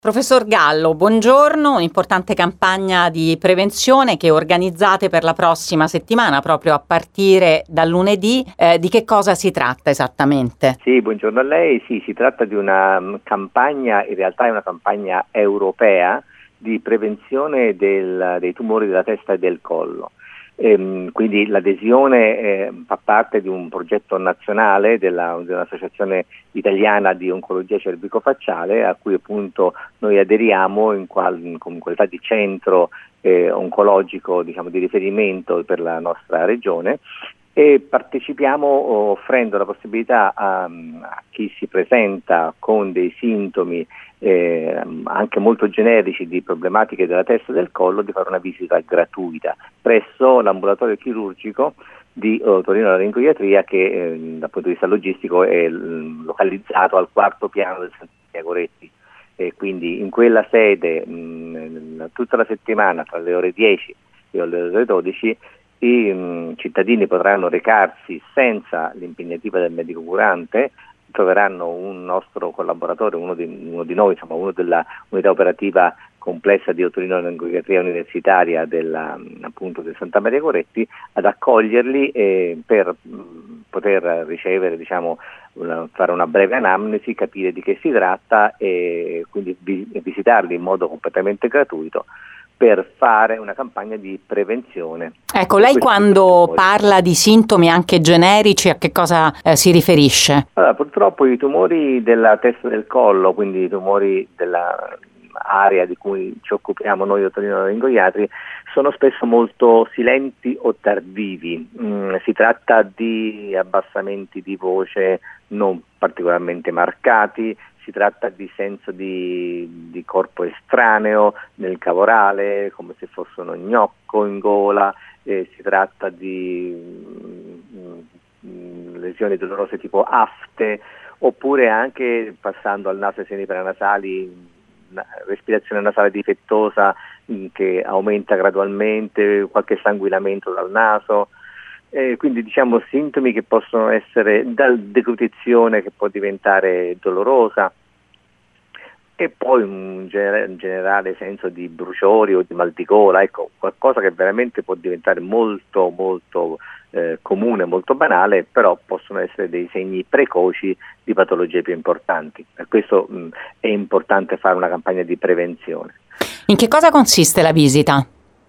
Professor Gallo, buongiorno. Un'importante campagna di prevenzione che organizzate per la prossima settimana, proprio a partire dal lunedì. Di che cosa si tratta esattamente? Sì, buongiorno a lei. Sì, si tratta di una campagna, in realtà è una campagna europea di prevenzione dei tumori della testa e del collo. Quindi l'adesione fa parte di un progetto nazionale dell'Associazione Italiana di Oncologia Cervicofacciale, a cui appunto noi aderiamo in qualità di centro oncologico, diciamo, di riferimento per la nostra regione, e partecipiamo offrendo la possibilità a chi si presenta con dei sintomi anche molto generici di problematiche della testa e del collo di fare una visita gratuita presso l'ambulatorio chirurgico di otorinolaringoiatria che dal punto di vista logistico è localizzato al 4º piano del Santa Maria Goretti. E quindi in quella sede tutta la settimana tra le ore 10 e le ore 12 i cittadini potranno recarsi senza l'impegnativa del medico curante, troveranno un nostro collaboratore, uno di noi, insomma uno della unità operativa complessa di otorinolaringoiatria universitaria appunto del Santa Maria Goretti, ad accoglierli per poter ricevere, diciamo, fare una breve anamnesi, capire di che si tratta e quindi visitarli in modo completamente gratuito per fare una campagna di prevenzione. Ecco, lei quando parla di sintomi anche generici, a che cosa si riferisce? Allora, purtroppo i tumori della testa e del collo, quindi i tumori dell'area di cui ci occupiamo noi otorinolaringoiatri, sono spesso molto silenti o tardivi. Si tratta di abbassamenti di voce non particolarmente marcati, si tratta di senso di corpo estraneo nel cavorale, come se fosse uno gnocco in gola, si tratta di lesioni dolorose tipo afte, oppure anche passando al naso e seni paranasali, respirazione nasale difettosa che aumenta gradualmente, qualche sanguinamento dal naso. Quindi diciamo sintomi che possono essere dal deglutizione che può diventare dolorosa e poi un generale senso di bruciori o di mal di gola, ecco, qualcosa che veramente può diventare molto molto comune, molto banale, però possono essere dei segni precoci di patologie più importanti. Per questo è importante fare una campagna di prevenzione. In che cosa consiste la visita?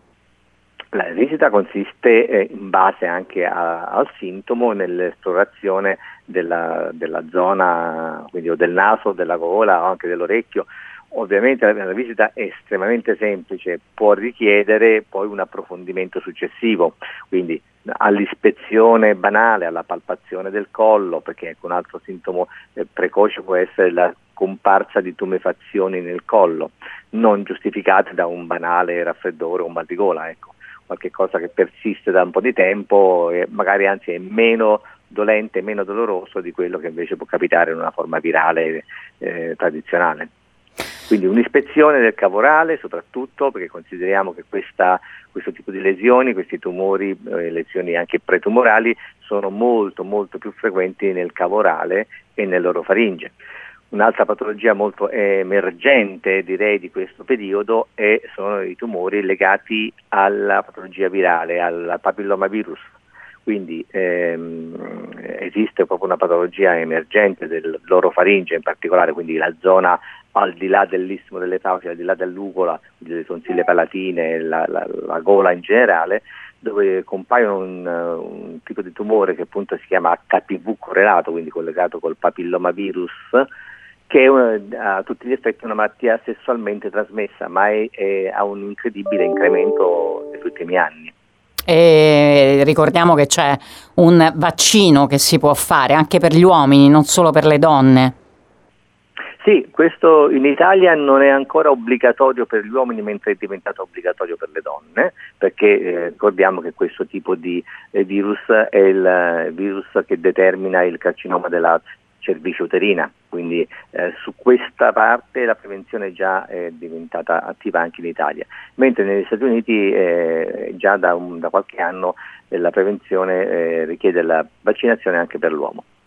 La visita consiste in base anche al sintomo nell'esplorazione della zona, quindi o del naso, della gola o anche dell'orecchio. Ovviamente la visita è estremamente semplice, può richiedere poi un approfondimento successivo, quindi all'ispezione banale, alla palpazione del collo, perché un altro sintomo precoce può essere la comparsa di tumefazioni nel collo, non giustificate da un banale raffreddore o un mal di gola, ecco. Qualche cosa che persiste da un po' di tempo e magari anzi è meno dolente, meno doloroso di quello che invece può capitare in una forma virale tradizionale. Quindi un'ispezione del cavorale soprattutto, perché consideriamo che questo tipo di lesioni, questi tumori, lesioni anche pretumorali, sono molto molto più frequenti nel cavorale e nell'orofaringe. Un'altra patologia molto emergente, direi, di questo periodo sono i tumori legati alla patologia virale, al papillomavirus. Quindi esiste proprio una patologia emergente dell'orofaringe in particolare, quindi la zona al di là dell'istmo delle fauci, al di là dell'ugola, delle tonsille palatine, la gola in generale, dove compaiono un tipo di tumore che appunto si chiama HPV correlato, quindi collegato col papillomavirus, che è a tutti gli effetti una malattia sessualmente trasmessa, ma ha un incredibile incremento negli ultimi anni. E ricordiamo che c'è un vaccino che si può fare anche per gli uomini, non solo per le donne. Sì, questo in Italia non è ancora obbligatorio per gli uomini, mentre è diventato obbligatorio per le donne, perché ricordiamo che questo tipo di virus è il virus che determina il carcinoma della cervice uterina, quindi su questa parte la prevenzione già è diventata attiva anche in Italia, mentre negli Stati Uniti già da qualche anno la prevenzione richiede la vaccinazione anche per l'uomo.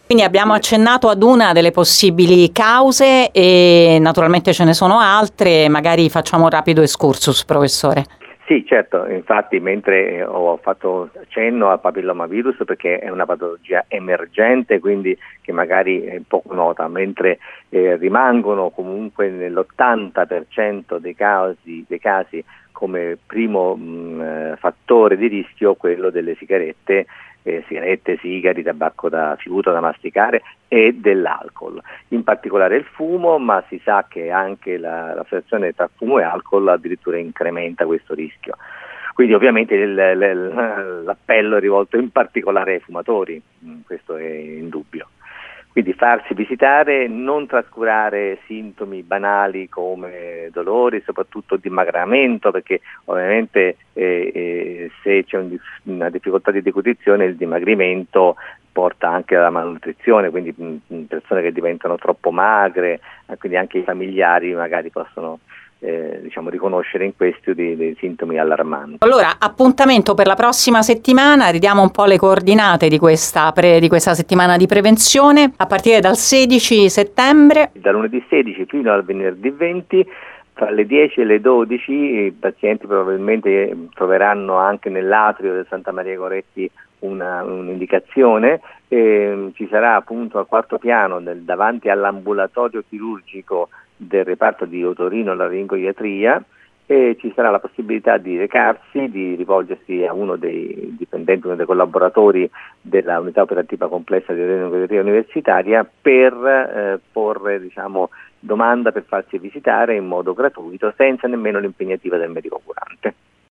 Quindi abbiamo accennato ad una delle possibili cause e naturalmente ce ne sono altre, magari facciamo un rapido excursus, professore. Sì, certo, infatti mentre ho fatto cenno al papillomavirus perché è una patologia emergente, quindi che magari è poco nota, mentre rimangono comunque nell'80% dei casi come primo fattore di rischio quello delle sigarette, sigari, tabacco da fiuto da masticare e dell'alcol, in particolare il fumo, ma si sa che anche l'associazione tra fumo e alcol addirittura incrementa questo rischio. Quindi ovviamente l'appello è rivolto in particolare ai fumatori, questo è indubbio. Quindi farsi visitare, non trascurare sintomi banali come dolori, soprattutto dimagramento, perché ovviamente se c'è una difficoltà di deglutizione il dimagrimento porta anche alla malnutrizione, quindi persone che diventano troppo magre, quindi anche i familiari magari possono riconoscere in questo dei sintomi allarmanti. Allora, appuntamento per la prossima settimana, ridiamo un po' le coordinate di questa settimana di prevenzione, a partire dal 16 settembre. Da lunedì 16 fino al venerdì 20, tra le 10 e le 12, i pazienti probabilmente troveranno anche nell'atrio del Santa Maria Goretti un'indicazione. Ci sarà appunto al quarto piano, davanti all'ambulatorio chirurgico del reparto di otorino-laringoiatria, e ci sarà la possibilità di recarsi, di rivolgersi a uno dei dipendenti, uno dei collaboratori della unità operativa complessa di otorino-laringoiatria universitaria per porre domanda per farsi visitare in modo gratuito senza nemmeno l'impegnativa del medico curante.